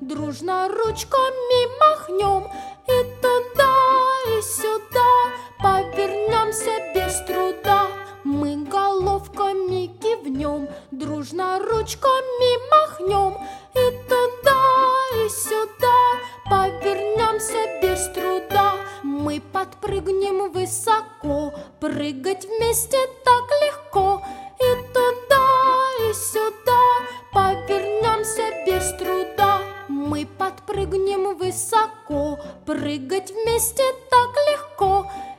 дружно ручками махнем. И туда, и сюда повернемся без труда. Мы головками кивнем, дружно ручками махнем. И туда, и сюда повернемся без труда. Мы подпрыгнем высоко, прыгать вместе так легко. И туда, и сюда повернемся без труда. Мы подпрыгнем высоко, прыгать вместе так легко.